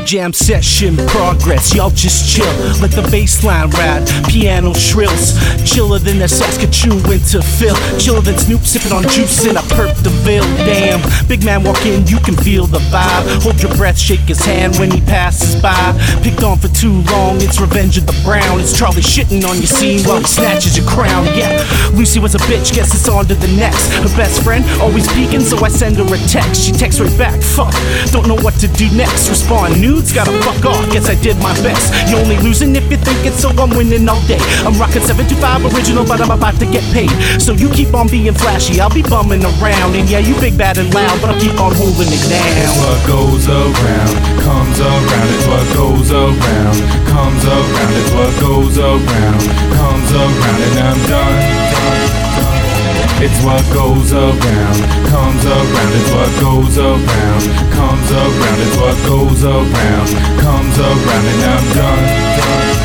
Jam session progress, y'all just chill. Let the bass line ride, piano shrills. Chiller than the Saskatchewan winter fill. Chiller than Snoop sipping on juice in a perp de ville. Damn, big man walk in, you can feel the vibe. Hold your breath, shake his hand when he passes by. Picked on for too long, it's Revenge of the Brown. It's Charlie shitting on your scene while he snatches your crown. Yeah, Lucy was a bitch, guess it's on to the next. Her best friend, always peeking, so I send her a text. She texts right back, fuck, don't know what to do next. Respond, nudes, gotta fuck off, guess I did my best. You only losing if you think it, so I'm winning all day. I'm rocking 725 original, but I'm about to get paid. So you keep on being flashy, I'll be bumming around. And yeah, you big, bad, and loud, but I'll keep on holding it down. It's what goes around, comes around. It's what goes around, comes around. It's what goes around, comes around. And I'm done. It's what goes around, comes around. It's what goes around, comes around. It's what goes around, comes around. And I'm done.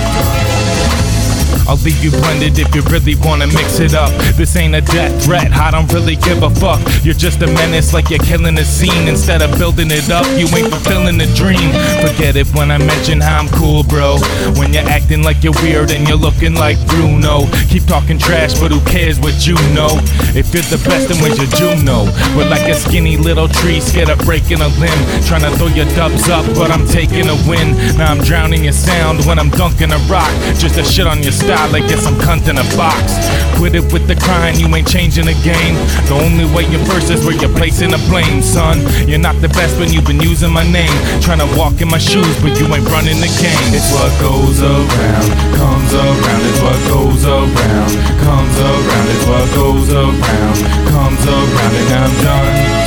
I'll leave you blended if you really wanna mix it up. This ain't a death threat, I don't really give a fuck. You're just a menace like you're killing the scene. Instead of building it up, you ain't fulfilling the dream. Forget it when I mention how I'm cool, bro. When you're acting like you're weird and you're looking like Bruno. Keep talking trash, but who cares what you know? If you're the best, then where's your Juno? We're like a skinny little tree, scared of breaking a limb. Trying to throw your dubs up, but I'm taking a win. Now I'm drowning your sound when I'm dunking a rock. Just a shit on your style like get some cunt in a box. Quit it with the crying, you ain't changing the game. The only way you're first is where you're placing the blame, son. You're not the best when you've been using my name. Trying to walk in my shoes, but you ain't running the game. It's what goes around, comes around. It's what goes around, comes around. It's what goes around, comes around. And I'm done.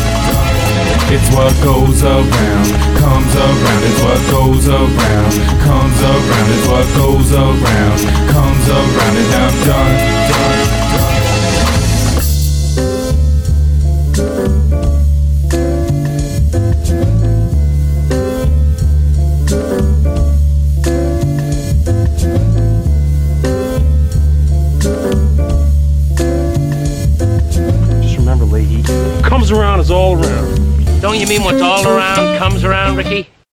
It's what goes around, comes around. It's what goes around, comes around. It's what goes around, comes around. And I'm done. Just remember, Leahy, comes around is all around. Don't you mean what's all around comes around, Ricky?